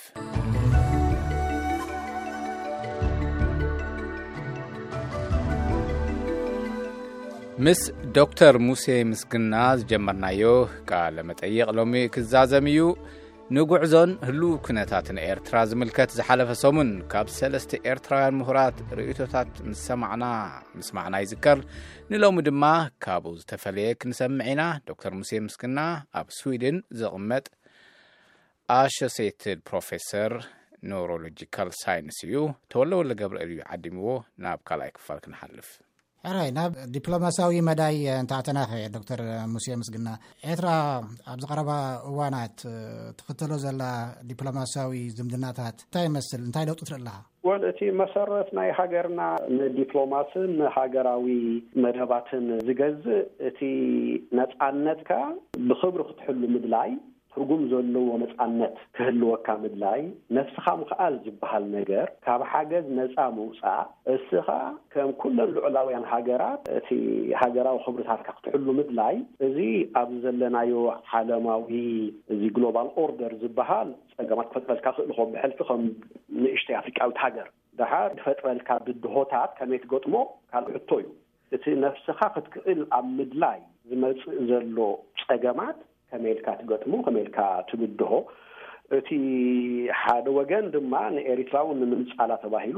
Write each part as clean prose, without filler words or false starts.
ምስ ዶክተር ሙሴ ምስግና ጀመርናዮ ቃለ መጠይቅ ሎሚ ክዛዘምዩ ንጉዕዞን ህሉ ኩነታትን ኤርትራ ዝምልከት ዝሓለፈ ሰሙን ካብ ሰለስተ ኤርትራውያን ምሁራት ርእይቶታት ምስማዕና ይዝከር ንሎሚ ድማ ካብኡ ዝተፈለየ ክንሰምዕና ዶክተር ሙሴ ምስግና ኣብ ስዊድን ዝቕመጥ ኣሶሲየትድ ፕሮፌሰር ኒውሮሎጂካል ሳይንስ እዩ ተወለወለ ገብርኤል እዩ ዓዲምዎ ናብ ካልኣይ ክፋል ክንሓልፍ ሕራይ ናብ ዲፕሎማሲያዊ መዳይ እንታዕተናኸ ዶክተር ሙሴ ምስግና ኤርትራ ኣብ ዝቐረባ እዋናት ትኽተሎ ዘላ ዲፕሎማሲያዊ ዝምድናታት እንታይ ይመስል እንታይ ለውጡ ትርኢ ኣለኻ? እቲ መሰረት ናይ ሃገርና ንዲፕሎማስን ሃገራዊ መደባትን ዝገዝእ እቲ ነፃነትካ ብኽብሪ ክትሕሉ ምድላይ ትርጉም ዘለዎ ነፃነት ክህልወካ ምድላይ ነፍስኻ ምኽኣል ዝበሃል ነገር ካብ ሓገዝ ነፃ ምውፃእ እስኻ ከም ኩለን ልዑላውያን ሃገራት እቲ ሃገራዊ ክብርታትካ ክትሕሉ ምድላይ እዚ ኣብ ዘለናዮ ዓለማዊ እዚ ግሎባል ኦርደር ዝበሃል ፀገማት ክፈጥረልካ ክእልኾ ብሕልፊ ከም ንእሽተይ ኣፍሪቃዊት ሃገር ድሓር ክፈጥረልካ ብድሆታት ከመይ ትገጥሞ ካልእ ሕቶ እዩ እቲ ነፍስኻ ክትክእል ኣብ ምድላይ ዝመፅእ ዘሎ ፀገማት ከመልካ ትገጥሙ ከመልካ ትብድሆ እቲ ሓደ ወገን ድማ ንኤርትራውን ንምንጻላ ተባሂሉ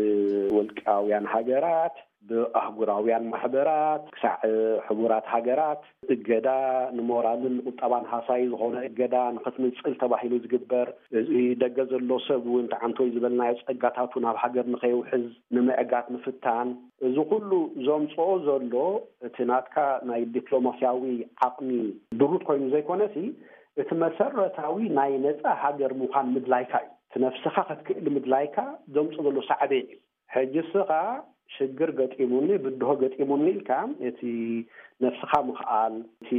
ብወልቃውያን ሃገራት ብኣህጉራውያን ማሕበራት ክሳዕ ሕቡራት ሃገራት እገዳ ንሞራልን ቁጠባን ሃሳይ ዝኾነ እገዳ ንኽትምንጽል ተባሂሉ ዝግበር እዚ ደገ ዘሎ ሰብ እውን ተዓንቶይ ዝበልናዮ ፀጋታቱ ናብ ሃገር ንኸይውሕዝ ንምዕጋት ምፍታን እዚ ኩሉ ዘምፅኦ ዘሎ እቲ ናትካ ናይ ዲፕሎማስያዊ ዓቕሚ ድሩት ኮይኑ ዘይኮነሲ እቲ መሰረታዊ ናይ ነፃ ሃገር ምዃን ምድላይካ እዩ እቲ ነፍስኻ ክትክእል ምድላይካ ዘምፅኦ ዘሎ ሳዕቤን እዩ ሕጂ ስኻ ሽግር ገጢሙኒ ብድሆ ገጢሙኒ ኢልካ እቲ ነፍስኻ ምኽኣል እቲ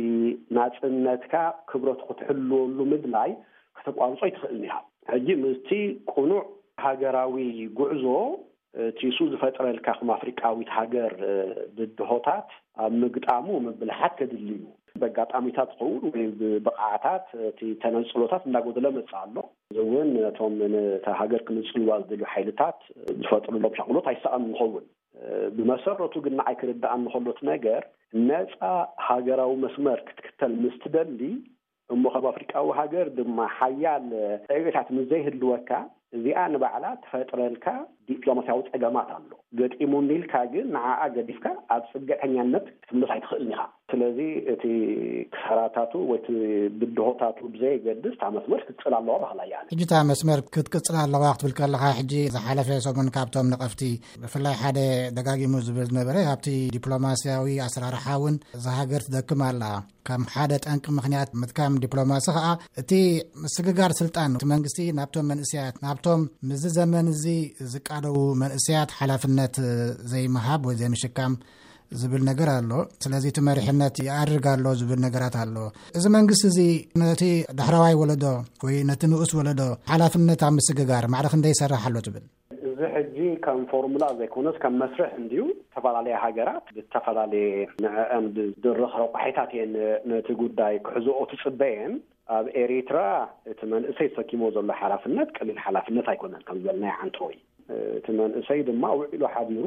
ናፅነትካ ክብረት ክትሕልወሉ ምድላይ ከተቋርፆ ይትኽእል ኒሃ ሕጂ ምስቲ ቁኑዕ ሃገራዊ ጉዕዞ ቲሱ ዝፈጥረልካ ከም ኣፍሪቃዊት ሃገር ብድሆታት ኣብ ምግጣሙ ምብልሓት ከድልዩ በጋጣሚታት ክኸውን ወይ ብብቕዓታት እቲ ተነፅሎታት እንዳጎደለ መፅእ ኣሎ እውን እቶም ነታ ሃገር ክምፅልዋ ዝደልዩ ሓይልታት ዝፈጥሩሎም ሻቅሎት ኣይሰኣን ንኸውን ብመሰረቱ ግን ንዓይ ክርዳእ ንኸሎት ነገር ነፃ ሃገራዊ መስመር ክትክተል ምስትደሊ እሞ ካብ ኣፍሪቃዊ ሃገር ድማ ሓያል ዕቤታት ምዘይህልወካ እዚኣ ንባዕላ ተፈጥረልካ ዲፕሎማስያዊ ፀገማት ኣሎ ገጢሙኒ ኢልካ ግን ንዓኣ ገዲፍካ ኣብ ፅገተኛነት ክትምለስ ኣይትኽእልኒ ኢኻ ስለዚ እቲ ክሳራታቱ ወይ እቲ ብድሆታቱ ብዘይገድስ እታ መስመር ክትቅፅል ኣለዋ ባህላ እያ ሕጂ እታ መስመር ክትቅፅል ኣለዋ ክትብል ከለኻ ሕጂ ዝሓለፈ ሰሙን ካብቶም ነቐፍቲ ብፍላይ ሓደ ደጋጊሙ ዝብል ዝነበረ ኣብቲ ዲፕሎማስያዊ ኣሰራርሓ እውን እዛ ሃገር ትደክም ኣላ ከም ሓደ ጠንቂ ምክንያት ምጥቃም ዲፕሎማሲ ከዓ እቲ ምስግጋር ስልጣን እቲ መንግስቲ ናብቶም መንእስያት ናብቶም ምዝ ዘመን እዚ ዝቃደው መንእስያት ሓላፍነት ዘይመሃብ ወይ ዘይምሽካም ዝብል ነገር ኣሎ ስለዚ እቲ መሪሕነት ይኣድርግ ኣሎ ዝብል ነገራት ኣሎ እዚ መንግስቲ እዚ ነቲ ዳሕራዋይ ወለዶ ወይ ነቲ ንኡስ ወለዶ ሓላፍነት ኣብ ምስግጋር ማዕረኽ እንደይሰርሕ ኣሎ ትብል እዚ ሕጂ ከም ፎርሙላ ዘይኮነስ ከም መስርሕ እንዲሁ ተፈላለየ ሃገራት ብተፈላለየ ንዕአን ብድርኽ ረቋሒታት እየን ነቲ ጉዳይ ክሕዝኦ ትፅበየን ኣብ ኤሪትራ እቲ መንእሰይ ተሰኪሞ ዘሎ ሓላፍነት ቀሊል ሓላፍነት ኣይኮነን ከም ዝበልናዮ ሓንቶይ እቲ መንእሰይ ድማ ውዒሉ ሓቢሩ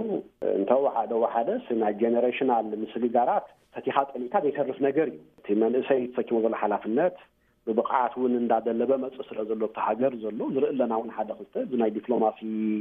እንተወሓደ ናይ ጀነሬሽናል ምስግጋራት ፈቲኻ ጠሊታ ዘይተርፍ ነገር እዩ እቲ መንእሰይ ተሰኪሞ ዘሎ ሓላፍነት ብብቕዓት እውን እንዳደለበ መፅእ ስለ ዘሎ ሃገር ዘሎ ዝርኢ ኣለና እውን ሓደ ክልተ ብናይ ዲፕሎማሲ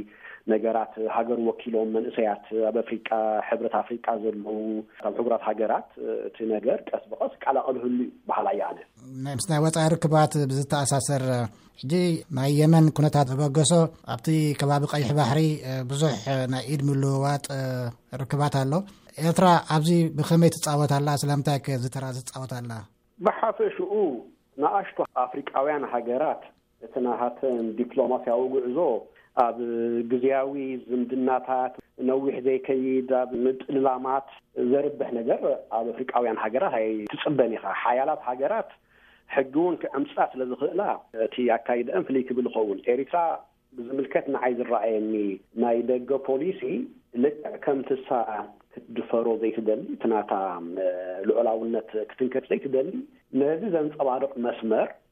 ነገራት ሃገር ወኪሎም መንእሰያት ኣብ ኣፍሪቃ ሕብረት ኣፍሪቃ ዘለዉ ኣብ ሕቡራት ሃገራት እቲ ነገር ቀስ በቐስ ቃላቐልህሉ ባህላ እያነ ምስ ናይ ወፃኢ ርክባት ብዝተኣሳሰር ሕጂ ናይ የመን ኩነታት ዝበገሶ ኣብቲ ከባቢ ቀይሕ ባሕሪ ብዙሕ ናይ ኢድ ምልውዋጥ ርክባት ኣሎ ኤርትራ ኣብዚ ብኸመይ ትፃወት ኣላ ስለምንታይ ዝተራ ዝፃወት ኣላ ብሓፈሽኡ ንኣሽቱ ኣፍሪቃውያን ሃገራት እቲ ናሃተን ዲፕሎማስያዊ ጉዕዞ ኣብ ግዝያዊ ዝምድናታት ነዊሕ ዘይከይድ ኣብ ምጥልላማት ዘርብሕ ነገር ኣብ ኣፍሪቃውያን ሃገራት ኣይትፅበን ኢኻ ሓያላት ሃገራት ሕጂ እውን ክዕምፃ ስለ ዝኽእላ እቲ ኣካይድአን ፍልይ ክብል ይኸውን ኤሪትራ ብዝምልከት ንዓይ ዝረኣየኒ ናይ ደገ ፖሊሲ ልክዕ ከምትሳ ክትድፈሮ ዘይትደሊ ትናታ ልዑላውነት ክትንከት ዘይትደሊ ነዚ ዘንፀባርቕ መስመር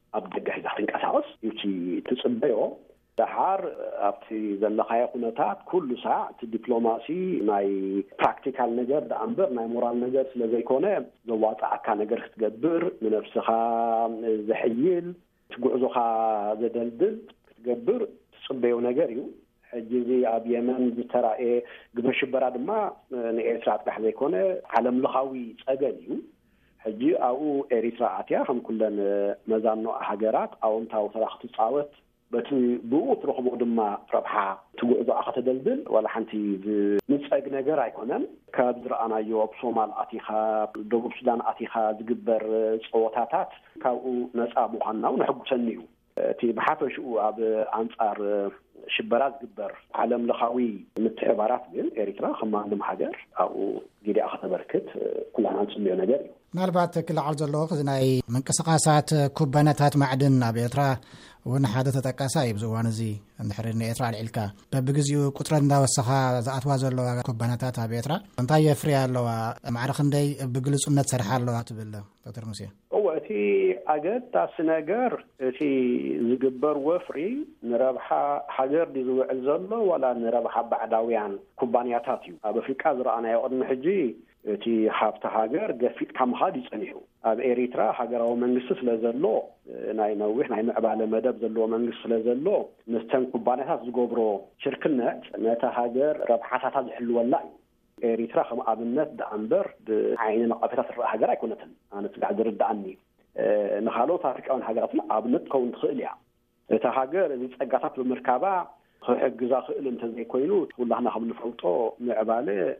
أبدأ جاهزة تنقص يوتي تصبيه دحار أبتي زلخايا خناتات كل ساعة الدبلوماسي ناي براكتيكال نجار ده أمبر ناي مورال نجار سلزي كونه زوات عكا نجار تقدر من نفسها زحيل تقعزوها زدلدل تقدر تصبيه نجاريو حجزي أبيمن بترى قبش براد ما نإسرات بحذي كونه عالم لخاوي أجليو حجي أو إريتراعاتيا هم كلن مزانو حجرات أو انتاو صلاح تصاوت بتي بوت رخبو دما ربحا تقعدو أخت دلدل ولا حنتي نتساق نجار يكونن كابدر أنا يوب صومال أتيخا دوب سودان أتيخا زقبر صوتاتات كاو نسا مخنا ونحب سنيو تي بحثوا شو أب أنصار شبرات قبر عالم لخاوي متعبارات بين إريترا خما عندهم حجر أو جدي أخذ بركت كلنا نسميه نجار نالبات كل عرض اللغة زناي من كسقاسات كوبانات معدن أبيترا ونحادث تكاسايب زوانزي نحررني إترا العلكا ببجزيو كترنا والسخاء زعت وازر لو كوبانات أبيترا انتاي فريا لو معرخندي بجلس أمنت سرحال لو أتبله دكتور موسى وقتي أجد تاسنجر في زجبر وفري نربح حجر دزو عزله ولا نربح بعداويان كوبانياتاتيو أبى في كذا أنا يقدم حجي تي حافت حجر قفيت كم هادي سنيو أب إريترا حجر أو منجس لزلو ناي نوح ناي معبالة مدب زلو منجس لزلو نستن كوبانيات زجبرو شركنا نتا حجر ربحات هذا حلو ولا إريترا خم أبنت دعنبر بعين نقطات الحجر يكونتن أنا تقعد رد عني نخلو تارك أون حجرات أبنت كون خليع تحجر اللي تقعدت بالمركبة حجزا خل أنت زي كويلو والله أنا خم نفوتو معبالة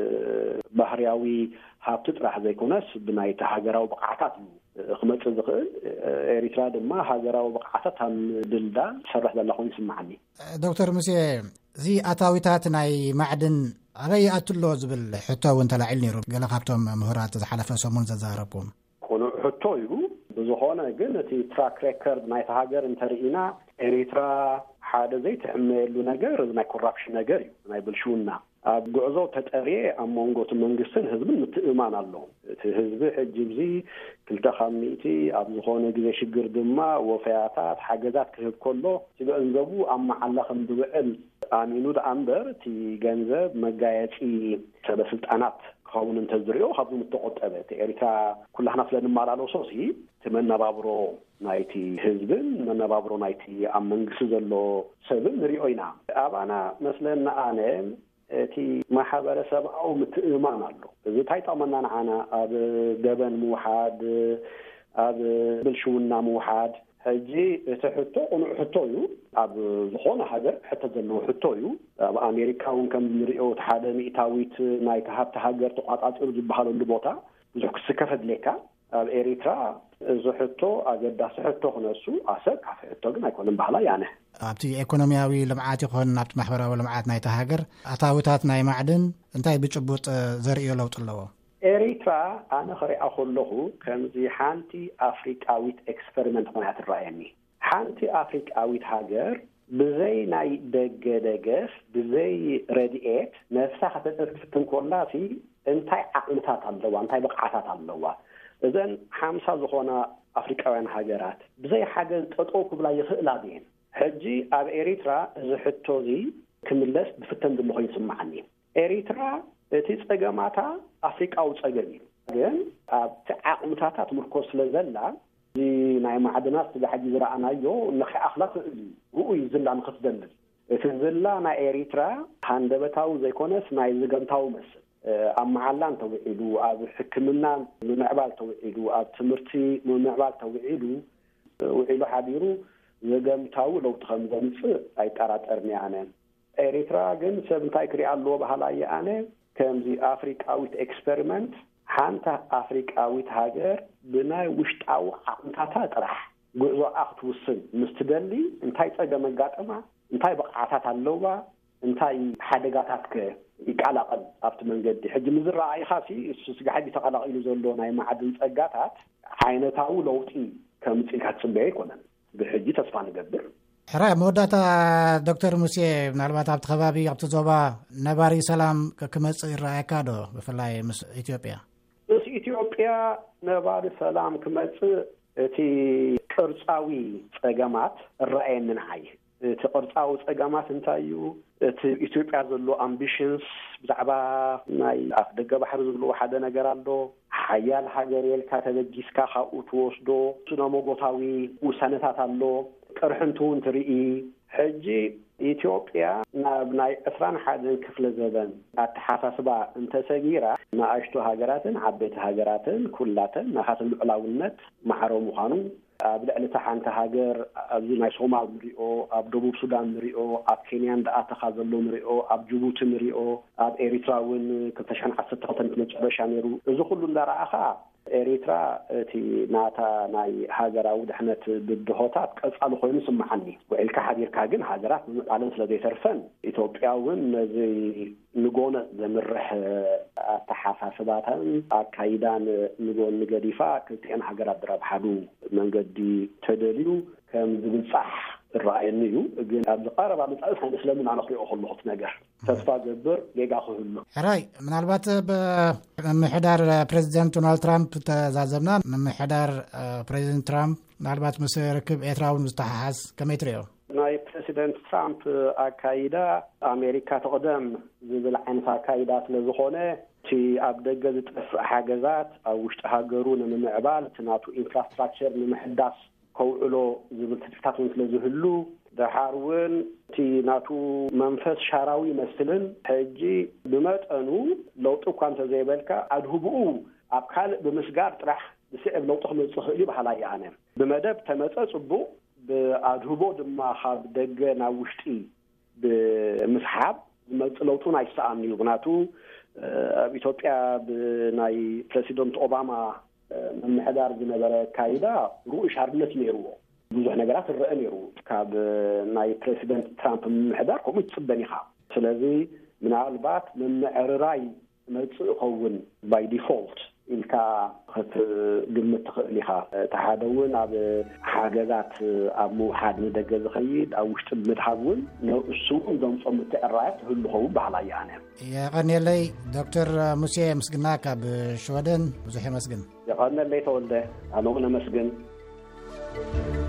بحرياوي هابتت راح زي كونس بناي تحجر وبقعات خمسة زخل إريترا دما حجر وبقعات هم دلدا شرح للخون سمعني دكتور موسى زي أتاويتات ناي معدن أبي أتلو زبل حتى وانت لعلني رب قال خابتهم مهارات حلفة سومون زاربكم كونوا حتى يو بزخانة جنتي تراك ريكورد نايت هاجر انترينا إريترا حدا زي تعمل له نجار ما كورابش نجاري ما يبلشونا جوزو تتأري أمونغو تمنجسن هذب متأمان الله هذب الجبزي كلتا خميتي أبزخانة جزء شجر دما وفياتات حاجات كهب كله تبقى انزبو أما على خمدوئل آمينود أمبر تي جنزب مجايتي سبسلطانات خاون انتظريو خاطر متقط أبت إريكا كل إحنا فلان مارالو صوصي تمنى بابرو نايتي هزبن من بابرو نايتي أمنجس زلو سبن ريوينا أبانا مثلا أنا تي ما حبر سب أو متأمان الله إذا تايتا مننا عنا أب جبن موحد أب بلشونا موحد هجي تحطه ونحطه أب زخونة حاجة حتى زلوا حطه أب أمريكا ونكم نريو تحدى مئتاويت نايت هبت حاجة تقاطعت أرجو بحال اللبوتا زوج سكفد ليكا أب إريترا زحطه أجد سحطه نسو أسد حطه ما يكون بحلا يعني أبتي إقتصادياوي لمعات يكون نبت محبرة ولا معات نايت هاجر أتاوتات ناي معدن أنتي بتشبط زريو لو طلعوا إريترا أنا خري أقول له كم زي حانتي أفريقياويت إكسبيرمنت منعت الرأيني حانتي أفريقياويت هاجر بزي ناي دقف بزي رديئت نفسها حتى تفتن كلاسي انتي عقمتات اللوا انتي بقعتات اللوا إذن حامسا زخونا أفريقياوين هاجرات بزي حاجة تطوق بلا يخئلا دين حجي أب إريترا زحطو زي كملس بفتن دمو يسمعني إريترا تيصقماتا أفريقيا أو تصقمي ግን ኣብ ዓቕምታታት ምርኮስ ስለዘላ እዚ ናይ ማዕድናት ዝሓጂ ዝረኣናዮ ንኸ ኣኽላቅ ውኡይ ዝላ ንኽትደልል እቲ ዝላ ናይ ኤሪትራ ሃንደበታዊ ዘይኮነስ ናይ ዝገምታዊ መስል ኣብ መዓላን ተውዒሉ ኣብ ሕክምና ምዕባል ተውዒሉ ኣብ ትምህርቲ ምዕባል ተውዒሉ ውዒሉ ሓቢሩ ዝገምታዊ ለውጢ ከም ዘምፅእ ኣይጠራጠርኒ ኣነ ኤሪትራ ግን ሰብ እንታይ ክሪኣ ኣለዎ ባህላየ ኣነ ከምዚ ኣፍሪቃዊት ኤክስፐሪመንት ሓንታ ኣፍሪቃዊት ሃገር ብናይ ውሽጣዊ ዓቕምታታ ጥራሕ ጉዕዞ ኣኽትውስን ምስትደሊ እንታይ ፀገም ኣጋጥማ እንታይ በቕዓታት ኣለዋ እንታይ ሓደጋታት ይቃላቐል ኣብቲ መንገዲ ሕጂ ምዝረኣይኻሲ ስጋሓዲ ተቐላቒሉ ዘሎ ናይ ማዕድን ፀጋታት ዓይነታዊ ለውጢ ከምፅኢልካ ትፅበዮ ኣይኮነን ብሕጂ ተስፋ ንገብር حرام موداتا دكتور موسى نالبات عبد خبابي عبد زوبا نباري سلام كمص يرايكادو بفلاي اثيوبيا اثيوبيا نباري سلام كمص تي ቅርጻዊ ጸገማት ራእየንን ሃይ ቅርጻዊ ጸገማት እንታዩ ኢትዮጵያ ዘሎ አምቢሽንስ ብዛዕባ ናይ አፍደገ ባሕር ዘሎ ሓደ ነገር አሎ ሓያል ሃገር የልካ ተበጊስካ ካብኡ ትወስዶ ስነሞጎታዊ ውሳነታት አሎ ቅርሕንቱን ትርኢ ሕጂ ኢትዮጵያ ናይ 21 ክፍለ ዘበን አተሓሳስባ እንተሰጊራ ናኣሽቱ ሃገራትን ዓበይቲ ሃገራትን ኩላተን ናኻትን ልዕላውነት ማሕረሙ ምዃኑ ኣብ ልዕሊ ሓንቲ ሃገር ኣብዚ ናይ ሶማል ንሪኦ ኣብ ደቡብ ሱዳን ንሪኦ ኣብ ኬንያ እንዳኣተኻ ዘሎ ንሪኦ ኣብ ጅቡቲ ንሪኦ ኣብ ኤሪትራ እውን 2012 መጨረሻ ነይሩ እዚ ኩሉ እንዳረኣኻ ኤሪትራ እቲ ናታ ናይ ሃገራዊ ድሕነት ብድሆታት ቀጻሉ ኮይኑ ስምዓኒ ወኢልካ ሓቢርካ ግን ሃገራት ምጣለን ስለዘይተርፈን ኢትዮጵያ እውን ነዚ ንጎነ ዘምርሕ አተሓሳስባታን አካይዳን ንጎን ገዲፋ ክልቲአን ሃገራት ድረብሓሉ መንገዲ ተደልዩ ከም ዝብጻሕ ራእየንዩ ግን ኣብ ዝቀረባ ምጣል ስለምን ኣነኽሪኦ ከለኹት ነገር ተስፋ ገብር ጌጋ ክህሉ ሕራይ ምናልባት በምሕዳር ፕሬዚደንት ዶናልድ ትራምፕ ተዛዘብና ምሕዳር ፕሬዚደንት ትራምፕ ምናልባት ምስ ርክብ ኤርትራውን ዝተሓሓዝ ከመይ ትሪኦ ናይ ፕሬዚደንት ትራምፕ አካይዳ አሜሪካ ተቀደም ዝብል ዓይነት አካይዳ ስለዝኾነ እቲ ኣብ ደገ ዝጠፍእ ሓገዛት ኣብ ውሽጢ ሃገሩ ንምዕባል እቲ ናቱ ኢንፍራስትራክቸር ንምሕዳስ ከውዕሎ ዝብል ትፍታት ስለዝህሉ ድሓር እውን እቲ ናቱ መንፈስ ሻራዊ ይመስልን ሕጂ ብመጠኑ ለውጢ እኳ እንተዘይበልካ ኣድህብኡ ኣብ ካልእ ብምስጋር ጥራሕ ብስዕብ ለውጢ ክመፅእ ክእል እዩ ባህላ እየ ኣነ ብመደብ ተመፀ ፅቡቅ ብኣድህቦ ድማ ካብ ደገ ናብ ውሽጢ ብምስሓብ ዝመፅእ ለውጡን ኣይሰኣምን እዩ ምክንያቱ ኣብ ኢትዮጵያ ብናይ ፕሬዚደንት ኦባማ ምሕዳር ዝነበረ ካይዳ ሩኡይ ሻርነት ነይሩዎ ብዙሕ ነገራት ዝረአ ነይሩ ካብ ናይ ፕሬዚደንት ትራምፕ ምሕዳር ከምኡ ይፅበን ኢኻ ስለዚ ምናልባት ምምዕርራይ መፅእ ይኸውን ባይ ዲፎልት ኢልካ ክትግምት ትኽእል ኢኻ እቲ ሓደ እውን ኣብ ሓገዛት ኣብ ምውሓድ ንደገ ዝኸይድ ኣብ ውሽጢ ምድሃብ እውን ንእሱ እውን ዘምፆም ምትዕርራያት ዝህሉ ኸውን ባህላ እየ ኣነ የቐኒለይ ዶክተር ሙሴ ምስግና ካብ ሽወደን ብዙሕ የመስግን የቐኒለይ ተወልደ ኣነ እውን ኣመስግን